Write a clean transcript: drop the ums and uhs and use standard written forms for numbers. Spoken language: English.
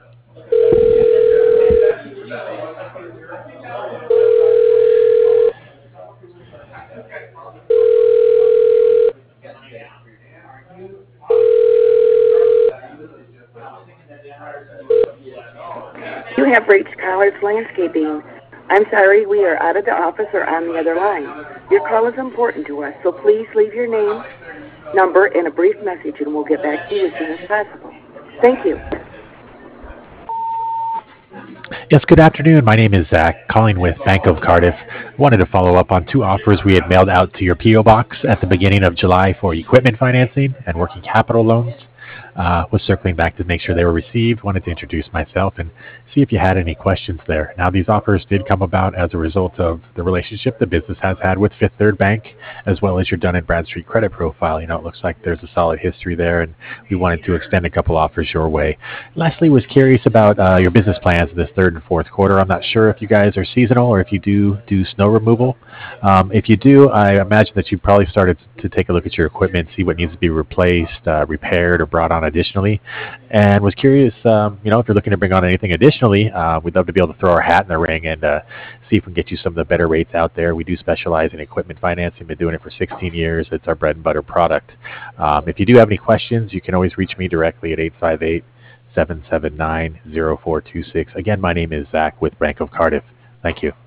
You have reached College Landscaping. I'm sorry, we are out of the office or on the other line. Your call is important to us, so please leave your name, number, and a brief message, and we'll get back to you as soon as possible. Thank you. Yes, good afternoon. My name is Zach, calling with Bank of Cardiff. Wanted to follow up on two offers we had mailed out to your PO box at the beginning of July for equipment financing and working capital loans. Was circling back to make sure they were received. Wanted to introduce myself and see if you had any questions there. Now, these offers did come about as a result of the relationship the business has had with Fifth Third Bank, as well as your Dun and Bradstreet credit profile. It looks like there's a solid history there, and we wanted to extend a couple offers your way. Lastly, was curious about your business plans this third and fourth quarter. I'm not sure if you guys are seasonal or if you do snow removal. If you do, I imagine that you probably started to take a look at your equipment, see what needs to be replaced, repaired, or brought on additionally. And was curious, if you're looking to bring on anything additionally, we'd love to be able to throw our hat in the ring and see if we can get you some of the better rates out there. We do specialize in equipment financing. Been doing it for 16 years. It's our bread and butter product. If you do have any questions, you can always reach me directly at 858-779-0426. Again, my name is Zach with Bank of Cardiff. Thank you.